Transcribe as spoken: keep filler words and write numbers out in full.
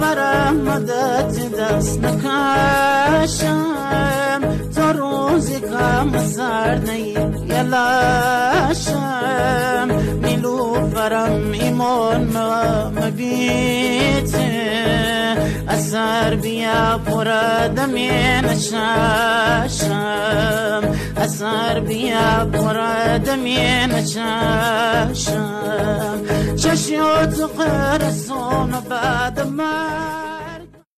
برم مدت دست نکشم تا روزی کم سر نیم یلاشم نیلوفرم ایمان مبیته اثر بیا پردمی نشاشم اثر بیا پردمی نشاشم چشیوت قرسون بعد ما